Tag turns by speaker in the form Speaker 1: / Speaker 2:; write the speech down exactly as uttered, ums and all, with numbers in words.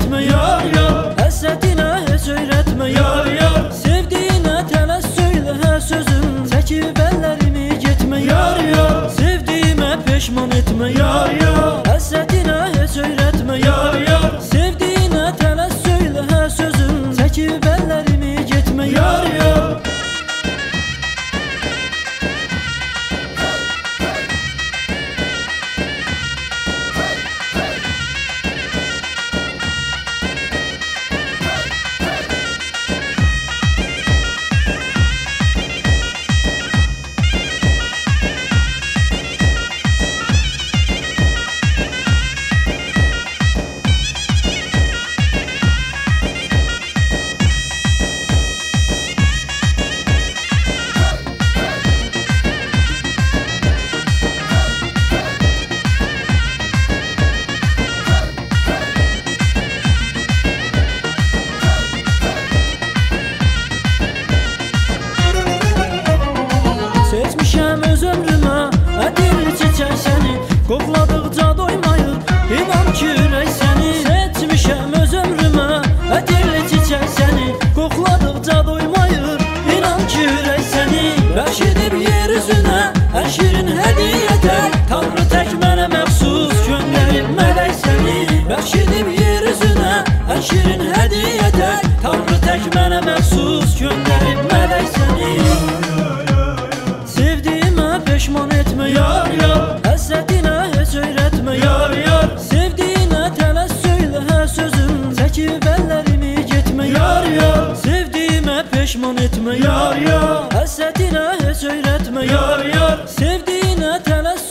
Speaker 1: etme yar yar, həsrətinə heç öyrətmə yar yar. Sevdiyinə tələs söylə hər sözün, çəkib əllərimi getmə yar yar. Sevdiyimə peşman etmə yar yar, həsrətinə heç öyrətmə yar yar. Sevdiyinə tələs söylə hər sözün, çəkib əllərimi getmə yar yar. Seçmişəm öz ömrümə ətirli çiçək səni, qoxladıqca doymayır inan ki ürək səni. Seçmişəm öz ömrümə ətirli çiçək səni, qoxladıqca doymayır inan ki ürək səni. Bəxş edib yer üzünə ən şirin hədiyyətək, Tanrı tək mənə məxsus göndərib mələk səni. Bəxş edib yer üzünə ən şirin hədiyyətək, Tanrı tək mənə məxsus göndərib mələk səni. Peşman etmə yar yar, həsrətinə heç öyrətmə yar yar. Sevdiyinə tələs söylə hər sözün, çəkib əllərimi getmə yar yar. Sevdiyimə peşman etmə yar yar, həsrətinə heç öyrətmə yar yar. Sevdiyinə tələs